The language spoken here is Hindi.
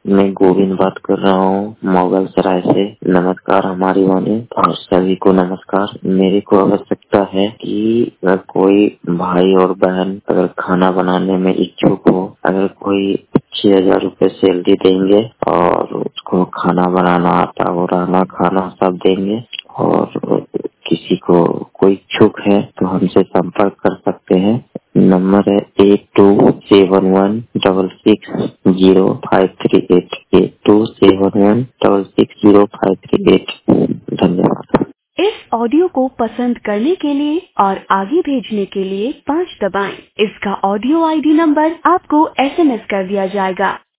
मैं गोविंद बात कर रहा हूँ मोगल सराय से। नमस्कार हमारी वाणी और सभी को नमस्कार। मेरे को आवश्यकता है कि अगर कोई भाई और बहन अगर खाना बनाने में इच्छुक हो, अगर कोई 6,000 रुपए सैलरी देंगे और उसको खाना बनाना आता हो, रहना खाना सब देंगे, और किसी को कोई इच्छुक है तो हमसे संपर्क कर सकते हैं। नंबर है 8271660538 8271660538। धन्यवाद। इस ऑडियो को पसंद करने के लिए और आगे भेजने के लिए 5 दबाएं। इसका ऑडियो आईडी नंबर आपको SMS कर दिया जाएगा।